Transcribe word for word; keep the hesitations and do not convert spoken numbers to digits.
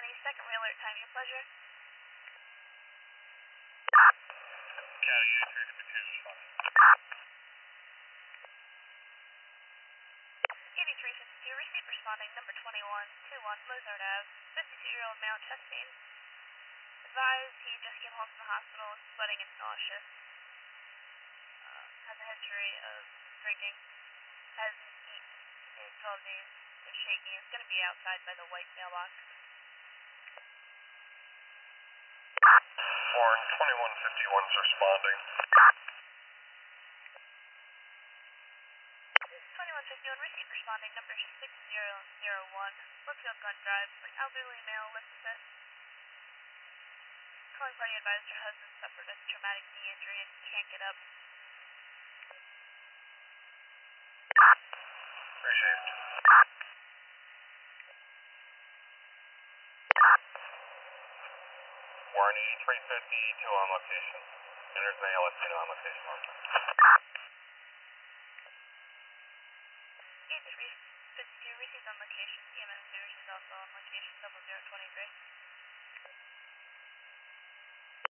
three, second alert time, your pleasure. County eighty-three fifty-two responding. eighty-three fifty-two, receive responding, number twenty-one, two one, Mozart Avenue, fifty-two-year-old male, chest pain. Advised he just came home from the hospital, is sweating and nauseous. Uh, has a history of drinking. Hasn't eaten in twelve days. Is shaky. Is going to be outside by the white mailbox. Warren, twenty-one fifty-one's responding. twenty-one fifty-one, receive responding, number six zero zero one, Brookfield Glen Drive, for elderly male, lip assist. Calling party advised her husband suffered a traumatic knee injury and can't get up. Received. Warren, eighty-three fifty-two on location. Enters male, Latino on location. eighty-three fifty-two, received on location. C M S two, she's also on location, double zero twenty-three.